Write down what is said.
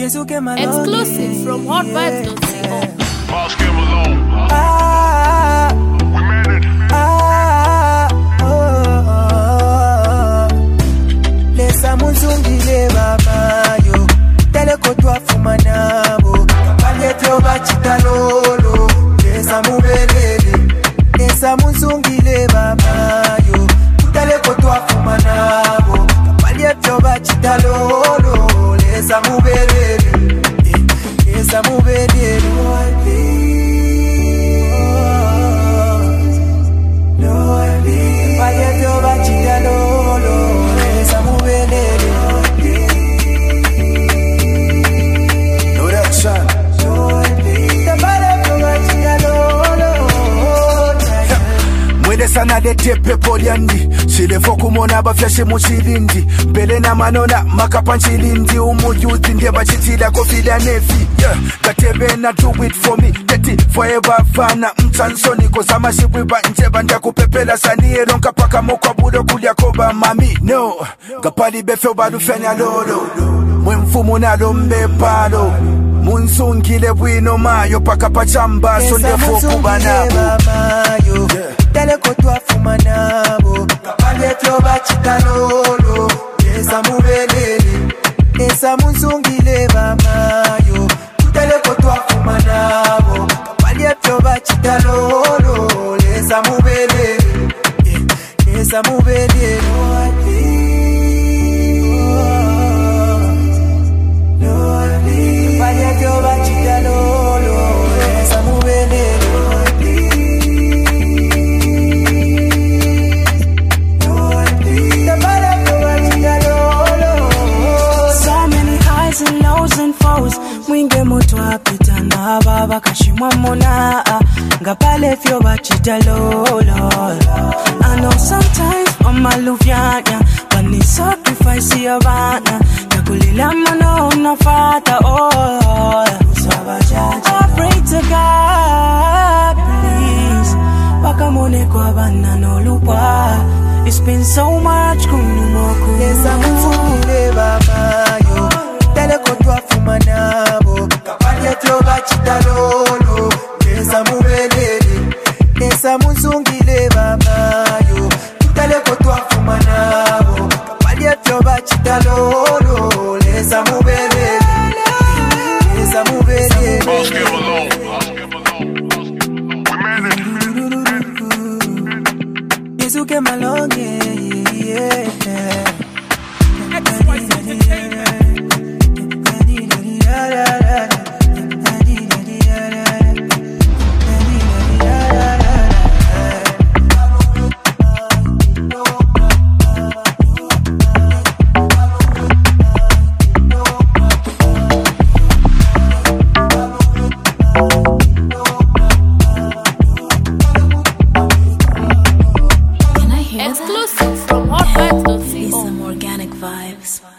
Exclusive from hotvibes.co. Boss Kim alone. We made it. Lesa munzungile baba yo telekotwa fumanabo kapalete bachitalolo lesa mubelele lesa munzungile baba yo telekotwa fumanabo kapalete bachitalolo lesa mubelele lesa mubelele sana de tepe poliandi sile fokumona bafyashe muchilindi mbele na manona makapanchilindi umuyuthi ndiye bachitila kofila nefi gatebe na do it for me teti forever fana mchansoni kozama shibwiba nje banda kupepela saniye lonka paka mokwabulo kulya koba mami no gapali befe badufenya lolo mwemfumu nalo mbepalo munzungile bwino mayo paka pachamba sonde fokubanabo telekotwa fumanabo kapalete bachitalolo lesa mubelele lesa munzungile bamayo telekotwa fumanabo kapalete bachitalolo lesa mubelele lesa mubelele kapalete bachitalolo lesa mubelele. Mwinge moto apita na baba kashimwa mona ngapale fyo bachita lolo. I know sometimes mama luvyanya but ni sacrifice ya bana yakulila mano unafata I pray to God please wakamone kwa bana no lupa. It's been so much kunumoko lesa mfungile baba yo telekotwa fumanabo kapalete bachitalolo lesa mubelele lesa munzungile bamayo telekotwa fumanabo kapalete bachitalolo lesa mubelele lesa mubelele. Boss Kim alone. We made it. Yesuke malonge Exclusive from hotvibes.co. some organic vibes.